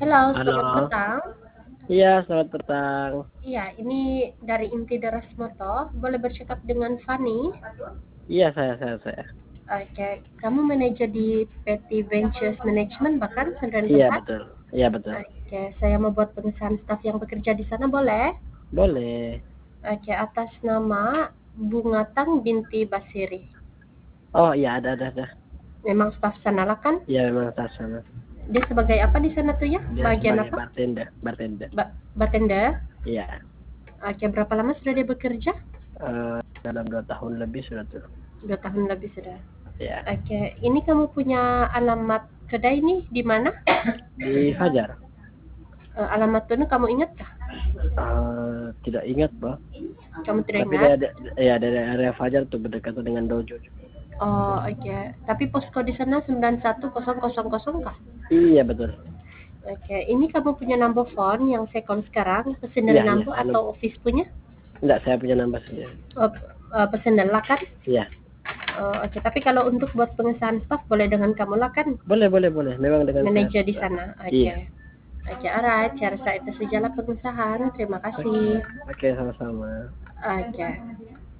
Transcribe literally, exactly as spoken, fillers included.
Halo, selamat Halo. petang. Iya, selamat petang. Iya, ini dari Inti Deras Moto. Boleh bercakap dengan Fanny? Iya, saya, saya, saya. Oke, kamu manajer di P T Ventures Management bahkan Sendirian Iya, Tempat? betul. Iya, betul. Oke, saya mau buat pengesahan staf yang bekerja di sana, boleh? Boleh. Oke, atas nama Bungatang binti Basiri. Oh, iya, ada, ada, ada. Memang staf sana lah kan? Iya, memang tas sana. Dia sebagai apa di sana tuh ya? Dia Bagian sebagai apa? bartender, bartender. Ba bartender. Iya. Oke, berapa lama sudah dia bekerja? Eh, dalam dua tahun lebih sudah tuh. Dua tahun lebih sudah. Iya. Oke, ini kamu punya alamat kedai nih di mana? Di Fajar. Eh, alamat itu kamu ingat kah? Eh, tidak ingat, Bang. Kamu tidak Tapi ingat? dia ada, ya dari area Fajar tuh berdekatan dengan dojo juga. Oh, oke. Tapi posko di sana sembilan satu nol nol nol nol kah? Iya, betul. Oke, ini kamu punya number phone yang saya call sekarang, personal Iya, iya. number Saya, atau office punya? enggak, saya punya nambah sendiri. Oh, uh, personal lah kan? Iya. Oh, oke, tapi kalau untuk buat pengesahan staff boleh dengan kamu lah kan? Boleh, boleh, boleh. Memang dengan Manajer saya. di sana. Oke. Iya. Oke, alright. Saya rasa itu sajalah pengesahan. Terima kasih. Oke, sama-sama. Oke.